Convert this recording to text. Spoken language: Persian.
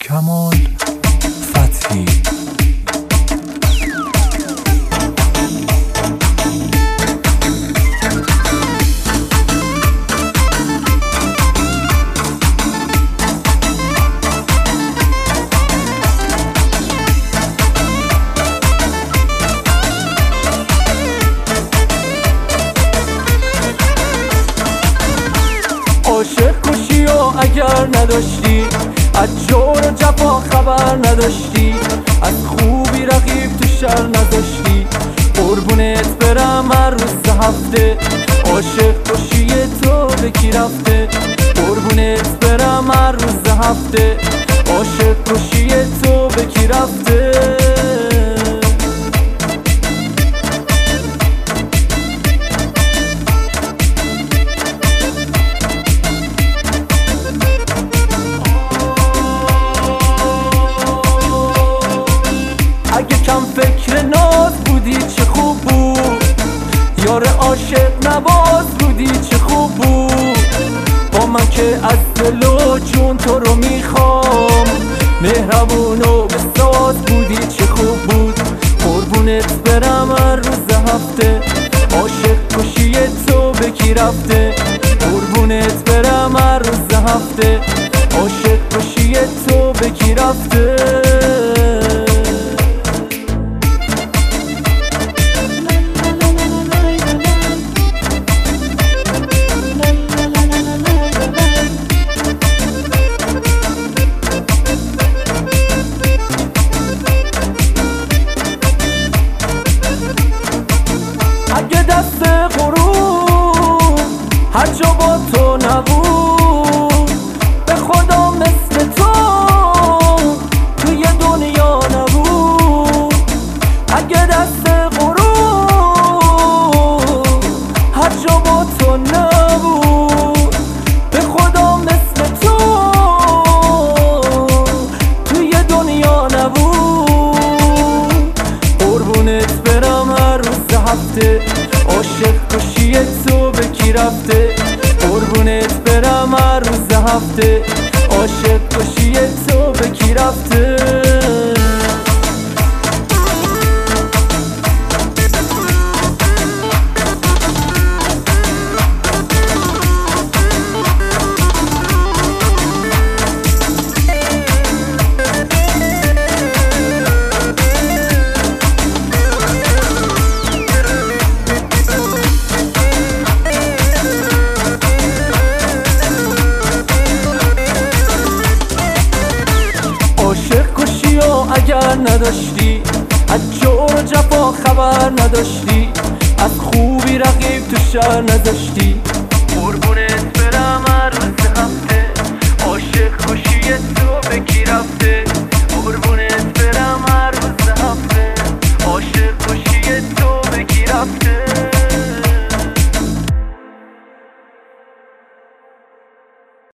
کمال فتحی. عاشق کشی و اگر نداشتی، از جور و جفا خبر نداشتی، از خوبی رقیب تو شر نذاشتی، قربونت برم هر روز هفته. عاشق کشی تو به کی رفته؟ قربونت برم هر روز هفته. عاشق کشی تو به کی رفته؟ اگه کم فکر ناز بودی چه خوب بود، یار عاشق نواز بودی چه خوب بود. با من که از دل و جون تو رو میخوام، مهربون و بساز بودی چه خوب بود. قربونت برم هر روز هفته. عاشق کشی تو به کی رفته؟ قربونت برم هر روز هفته. عاشق کشی تو به کی رفته؟ اگه دست غرور هر جا با تو نبود، به خدا مثل تو توی دنیا نبود. اگه دست غرور هر جا با تو نبود، به خدا مثل تو توی دنیا نبود. قربونت برم هر روز هفته. عاشق کشی تو به کی رفته؟ قربونت برم هر روز هفته. عاشق کشی تو به کی رفته؟ اگر نداشتی، از جور و جفا خبر نداشتی، از خوبی رقیب تو شر نذاشتی، قربونت برم هر روز هفته. عاشق کشی تو به کی رفته؟ قربونت برم هر روز هفته. عاشق کشی تو به کی رفته؟